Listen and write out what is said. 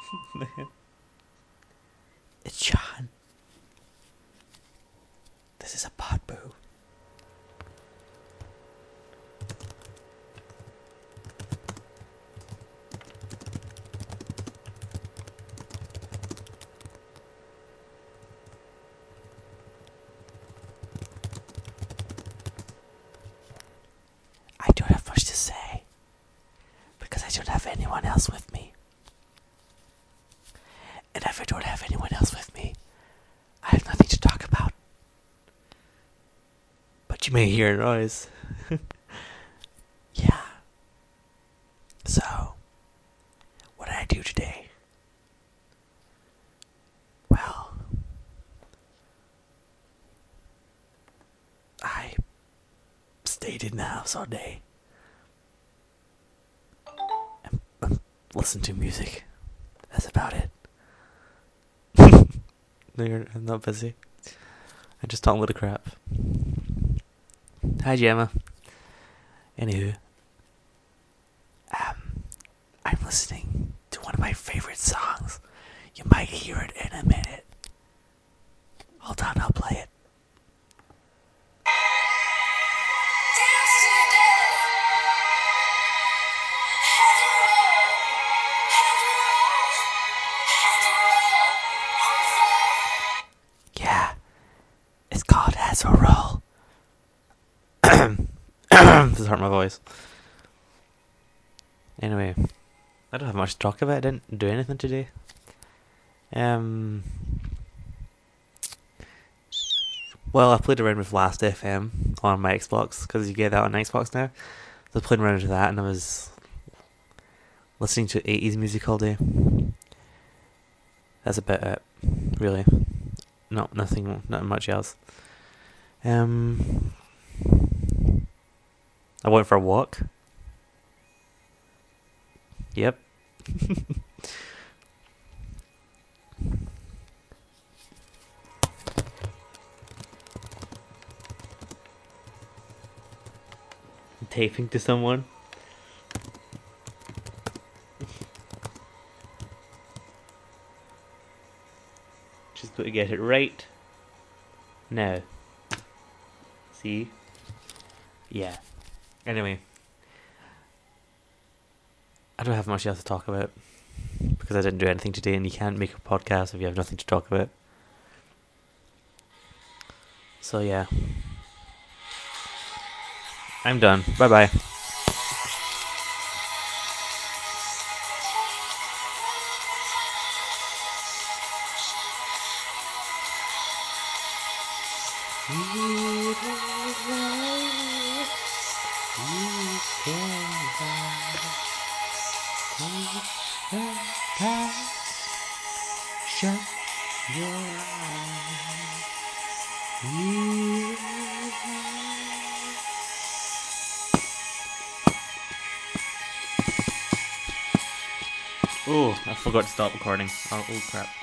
It's John. This is a pod boo. I don't have much to say because I don't have anyone else with me. And if I don't have anyone else with me, I have nothing to talk about. But you may hear a noise. Yeah. So, what did I do today? Well, I stayed in the house all day and listened to music. That's about it. No, I'm not busy. I just talk a little crap. Hi, Gemma. Anywho, I'm listening to one of my favorite songs. You might hear it in a minute. Hold on, I'll play it. Yeah, it's called As a Roll. This hurt my voice. Anyway, I don't have much to talk about. I didn't do anything today. Well, I played around with Last FM on my Xbox because you get that on Xbox now. So I played around with that and I was listening to 80s music all day. That's about it, really. Nothing much else. I went for a walk. Yep. Taping to someone. Just got to get it right. Now. See? Yeah. Anyway. I don't have much else to talk about because I didn't do anything today, and you can't make a podcast if you have nothing to talk about. So yeah. I'm done. Bye bye. Shut your eyes. Oh, I forgot to stop recording. Oh crap.